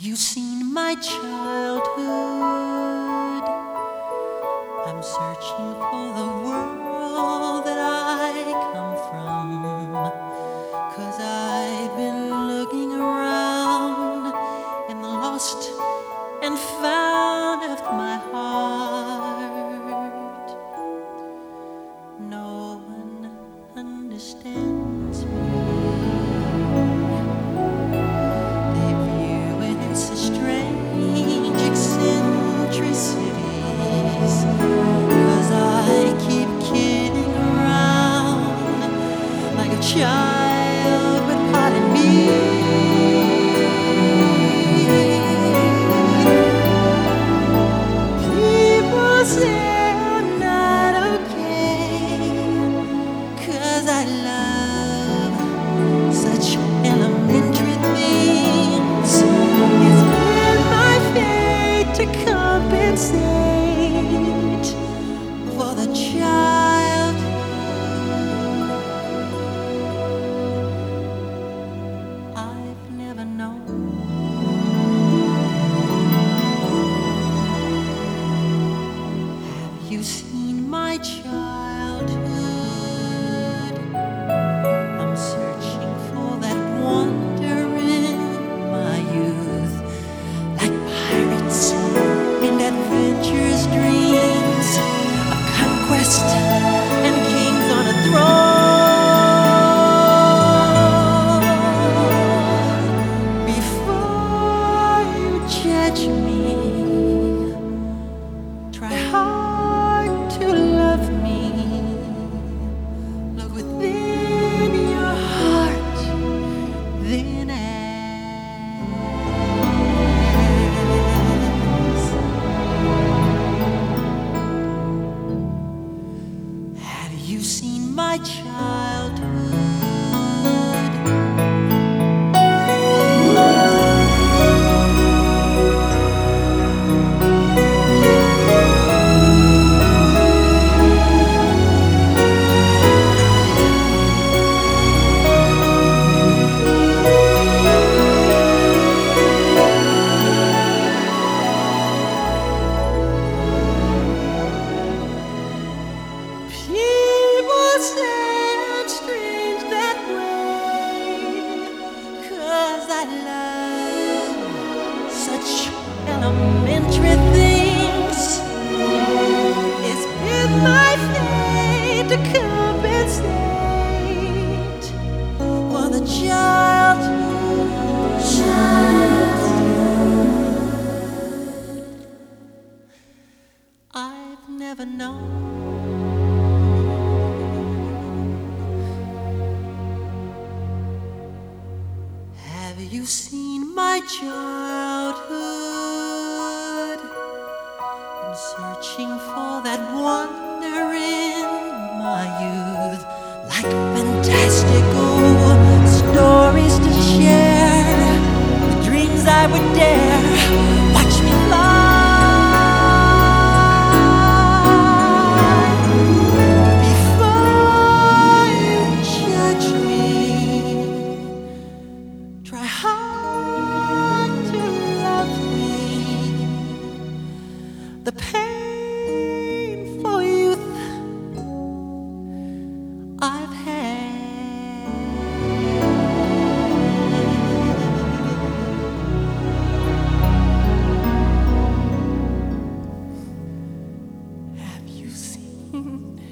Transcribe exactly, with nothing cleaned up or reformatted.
you seen my childhood? I'm searching for the world that I come from, 'cause I've been looking around and lost and found of my heart. No one understands me. They view it as a strange eccentricities, 'cause I keep kidding around like a child with part in me. People say I'm not okay, 'cause I love such elementary things. It's been my fate to compensate for the child I've never known. Have you seen my childhood? I'm searching for that wonder in my youth, like pirates in adventurous dreams of conquest and kings on a throne. Before you judge me, try hard to love me. Look within your heart, then ask, have you seen my childhood? People say I'm strange that way, 'cause I love such elementary things. It's been my fate to compensate for the child I've never known. Have you seen my childhood? I'm searching for that wonder in my youth, like fantastical stories to share, the dreams I would dare. Watch me fly. Before you judge me, try hard to love me. The painful youth I've had. Have you seen